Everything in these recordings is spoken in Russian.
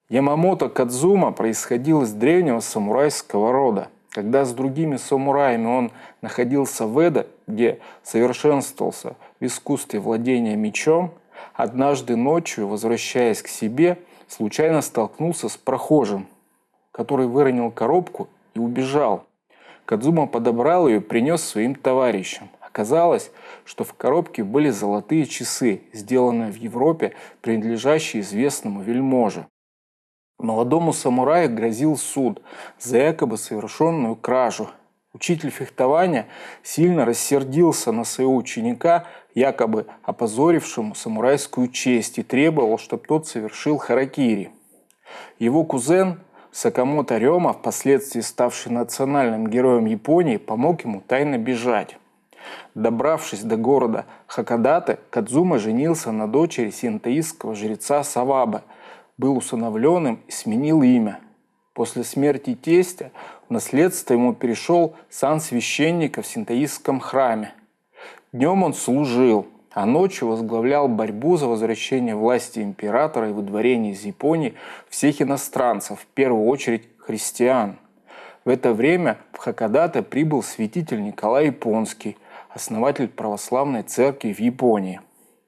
Ямамото Кадзума происходил из древнего самурайского рода. Когда с другими самураями он находился в Эдо, где совершенствовался в искусстве владения мечом, однажды ночью, возвращаясь к себе, случайно столкнулся с прохожим, который выронил коробку и убежал. Кадзума подобрал ее и принес своим товарищам. Оказалось, что в коробке были золотые часы, сделанные в Европе, принадлежащие известному вельможе. Молодому самураю грозил суд за якобы совершенную кражу. Учитель фехтования сильно рассердился на своего ученика, якобы опозорившему самурайскую честь, и требовал, чтобы тот совершил харакири. Его кузен Сакамото Рёма, впоследствии ставший национальным героем Японии, помог ему тайно бежать. Добравшись до города Хакодате, Кадзума женился на дочери синтоистского жреца Савабе, был усыновленным и сменил имя. После смерти тестя в наследство ему перешел сан священника в синтоистском храме. Днем он служил, а ночью возглавлял борьбу за возвращение власти императора и выдворение из Японии всех иностранцев, в первую очередь христиан. В это время в Хакодате прибыл святитель Николай Японский, основатель православной церкви в Японии.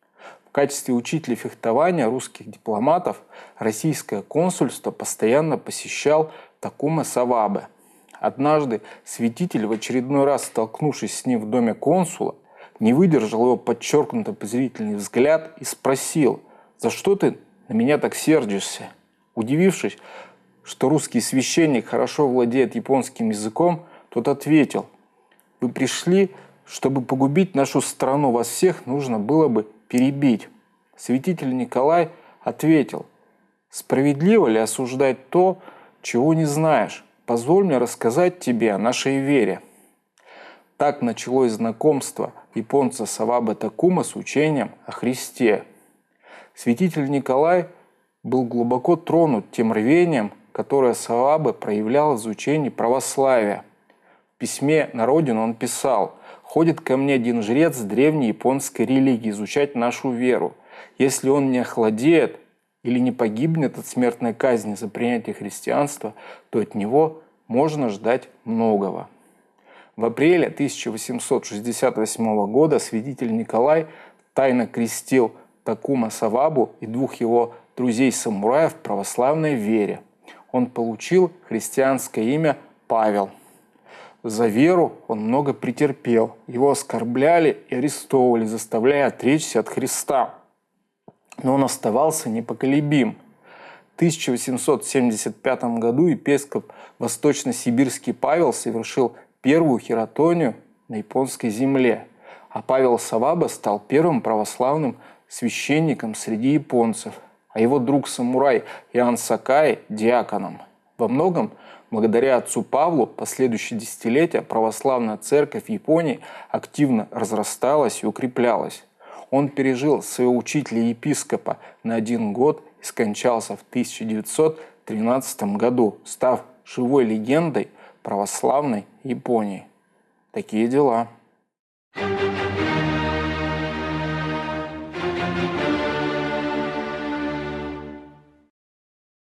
В качестве учителя фехтования русских дипломатов российское консульство постоянно посещал Такума Савабе. Однажды святитель, в очередной раз столкнувшись с ним в доме консула, не выдержал его подчеркнуто презрительный взгляд и спросил: «За что ты на меня так сердишься?» Удивившись, что русский священник хорошо владеет японским языком, тот ответил: «Вы пришли, чтобы погубить нашу страну, вас всех нужно было бы перебить». Святитель Николай ответил: «Справедливо ли осуждать то, чего не знаешь? Позволь мне рассказать тебе о нашей вере». Так началось знакомство японца Савабе Такума с учением о Христе. Святитель Николай был глубоко тронут тем рвением, которое Савабе проявлял в изучении православия. В письме на родину он писал: «Ходит ко мне один жрец древней японской религии изучать нашу веру. Если он не охладеет или не погибнет от смертной казни за принятие христианства, то от него можно ждать многого». В апреле 1868 года святитель Николай тайно крестил Такума Савабу и двух его друзей-самураев в православной вере. Он получил христианское имя Павел. За веру он много претерпел. Его оскорбляли и арестовывали, заставляя отречься от Христа. Но он оставался непоколебим. В 1875 году епископ Восточно-Сибирский Павел совершил первую хиротонию на японской земле, а Павел Савабе стал первым православным священником среди японцев, а его друг-самурай Иоанн Сакаи – диаконом. Во многом благодаря отцу Павлу последующие десятилетия православная церковь в Японии активно разрасталась и укреплялась. Он пережил своего учителя-епископа на 1 год и скончался в 1913 году, став живой легендой православной Японии. Такие дела.